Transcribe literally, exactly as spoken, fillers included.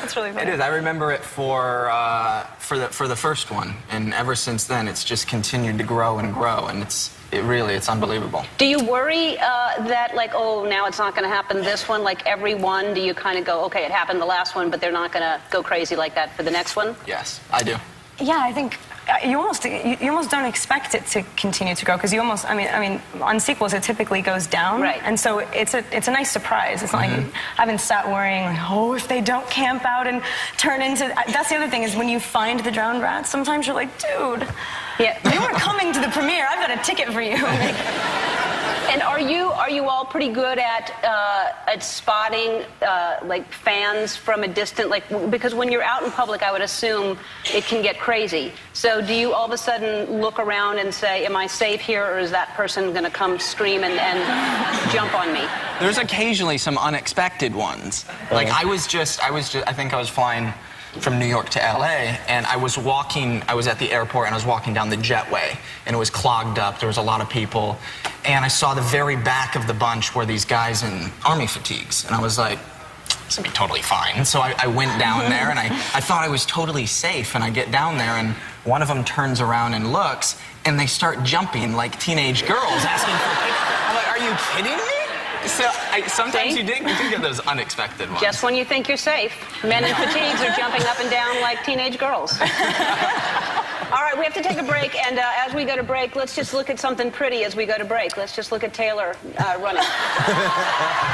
That's really funny. It is. I remember it for uh, for the for the first one, and ever since then, it's just continued to grow and grow, and it's it really it's unbelievable. Do you worry uh, that like, oh, now it's not going to happen this one? Like every one, do you kind of go, okay, it happened the last one, but they're not going to go crazy like that for the next one? Yes, I do. Yeah, I think uh, you almost you, you almost don't expect it to continue to grow because you almost I mean I mean on sequels it typically goes down, right? And so it's a it's a nice surprise. It's not mm-hmm. like I haven't sat worrying like, oh, if they don't camp out and turn into. That's the other thing is when you find the drowned rats, sometimes you're like, dude, yeah, you were coming to the premiere. I've got a ticket for you. And are you are you all pretty good at uh, at spotting uh, like fans from a distant, like because when you're out in public, I would assume it can get crazy. So do you all of a sudden look around and say, "Am I safe here, or is that person going to come scream and, and jump on me?" There's occasionally some unexpected ones. Like I was just I was just I think I was flying from New York to L A, and I was walking, I was at the airport, and I was walking down the jetway, and it was clogged up, there was a lot of people, and I saw the very back of the bunch were these guys in army fatigues, and I was like, this will be totally fine. So I, I went down there, and I, I thought I was totally safe, and I get down there, and one of them turns around and looks, and they start jumping like teenage girls, asking for a picture. I'm like, are you kidding me? So I, sometimes See? you, dig, you do get those unexpected ones. Just when you think you're safe, men in fatigues are jumping up and down like teenage girls. All right, we have to take a break, and uh, as we go to break, let's just look at something pretty as we go to break. Let's just look at Taylor uh, running.